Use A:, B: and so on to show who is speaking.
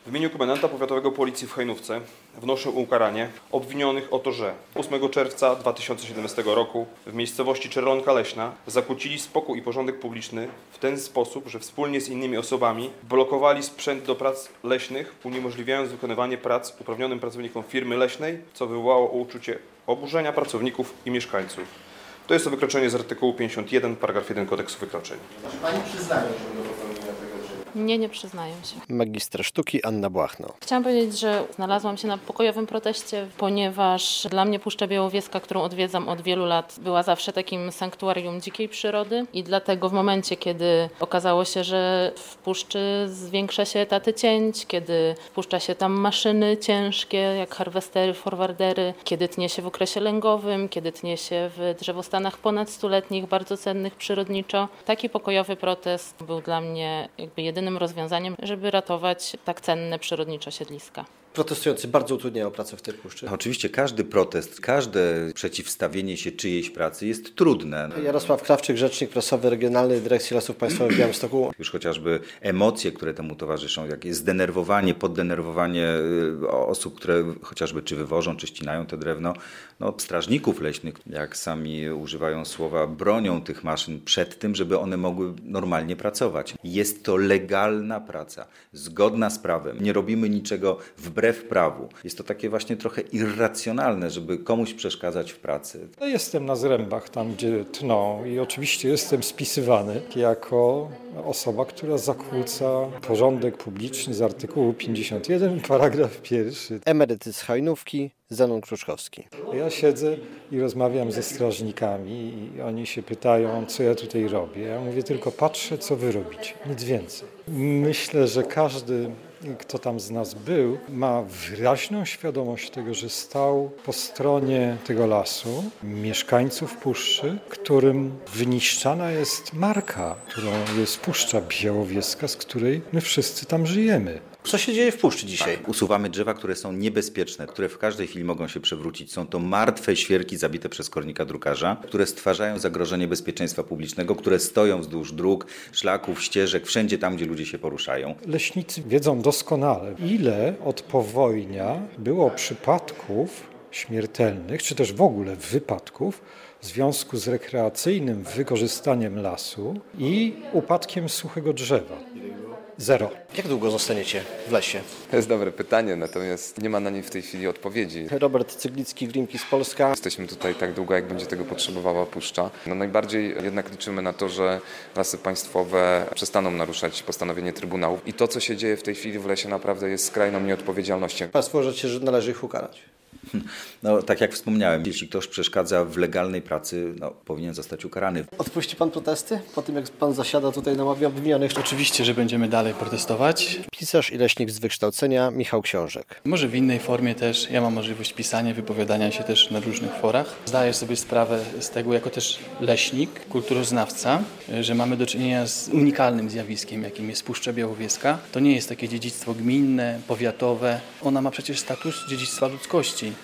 A: W imieniu komendanta powiatowego Policji w Hajnówce wnoszę o ukaranie obwinionych o to, że 8 czerwca 2017 roku w miejscowości Czerwonka Leśna zakłócili spokój i porządek publiczny w ten sposób, że wspólnie z innymi osobami blokowali sprzęt do prac leśnych, uniemożliwiając wykonywanie prac uprawnionym pracownikom firmy leśnej, co wywołało uczucie oburzenia pracowników i mieszkańców. To jest to wykroczenie z artykułu 51, paragraf 1 Kodeksu Wykroczeń.
B: Czy Pani przyznaje się do popełnienia tego czynu?
C: Nie przyznaję się.
D: Magister sztuki Anna Błachno.
C: Chciałam powiedzieć, że znalazłam się na pokojowym proteście, ponieważ dla mnie Puszcza Białowieska, którą odwiedzam od wielu lat, była zawsze takim sanktuarium dzikiej przyrody i dlatego w momencie, kiedy okazało się, że w puszczy zwiększa się etaty cięć, kiedy wpuszcza się tam maszyny ciężkie, jak harwestery, forwardery, kiedy tnie się w okresie lęgowym, kiedy tnie się w drzewostanach ponad stuletnich, bardzo cennych przyrodniczo, taki pokojowy protest był dla mnie jakby jedynym rozwiązaniem, żeby ratować tak cenne przyrodniczo siedliska.
D: Protestujący bardzo utrudniają pracę w tej puszczy.
E: Oczywiście każdy protest, każde przeciwstawienie się czyjejś pracy jest trudne.
D: Jarosław Krawczyk, rzecznik prasowy Regionalnej Dyrekcji Lasów Państwowych w Białymstoku.
E: Już chociażby emocje, które temu towarzyszą, jak jest zdenerwowanie, poddenerwowanie osób, które chociażby czy wywożą, czy ścinają to drewno, strażników leśnych, jak sami używają słowa, bronią tych maszyn przed tym, żeby one mogły normalnie pracować. Jest to legalna praca, zgodna z prawem. Nie robimy niczego wbrew prawu. Jest to takie właśnie trochę irracjonalne, żeby komuś przeszkadzać w pracy.
F: Jestem na zrębach, tam gdzie tną i oczywiście jestem spisywany jako osoba, która zakłóca porządek publiczny z artykułu 51, paragraf 1.
D: Emeryt z Hajnówki, Zenon Kruczkowski.
F: Ja siedzę i rozmawiam ze strażnikami i oni się pytają, co ja tutaj robię. Ja mówię tylko, patrzę, co wy robicie, nic więcej. Myślę, że każdy, kto tam z nas był, ma wyraźną świadomość tego, że stał po stronie tego lasu, mieszkańców puszczy, którym wyniszczana jest marka, którą jest Puszcza Białowieska, z której my wszyscy tam żyjemy.
D: Co się dzieje w puszczy dzisiaj?
E: Usuwamy drzewa, które są niebezpieczne, które w każdej chwili mogą się przewrócić. Są to martwe świerki zabite przez kornika drukarza, które stwarzają zagrożenie bezpieczeństwa publicznego, które stoją wzdłuż dróg, szlaków, ścieżek, wszędzie tam, gdzie ludzie się poruszają.
F: Leśnicy wiedzą doskonale, ile od powojnia było przypadków śmiertelnych, czy też w ogóle wypadków w związku z rekreacyjnym wykorzystaniem lasu i upadkiem suchego drzewa. 0.
D: Jak długo zostaniecie w lesie?
G: To jest dobre pytanie, natomiast nie ma na nie w tej chwili odpowiedzi.
D: Robert Cyglicki, Greenpeace Polska.
G: Jesteśmy tutaj tak długo, jak będzie tego potrzebowała puszcza. Najbardziej jednak liczymy na to, że Lasy Państwowe przestaną naruszać postanowienie Trybunału. I to, co się dzieje w tej chwili w lesie, naprawdę jest skrajną nieodpowiedzialnością.
D: Państwo uważacie, że należy ich ukarać?
E: Tak jak wspomniałem, jeśli ktoś przeszkadza w legalnej pracy, powinien zostać ukarany.
D: Odpuści pan protesty po tym, jak pan zasiada tutaj na ławie obwinionych?
H: Oczywiście, że będziemy dalej protestować.
D: Pisarz i leśnik z wykształcenia Michał Książek.
H: Może w innej formie też. Ja mam możliwość pisania, wypowiadania się też na różnych forach. Zdaję sobie sprawę z tego, jako też leśnik, kulturoznawca, że mamy do czynienia z unikalnym zjawiskiem, jakim jest Puszcza Białowieska. To nie jest takie dziedzictwo gminne, powiatowe. Ona ma przecież status dziedzictwa ludzkości.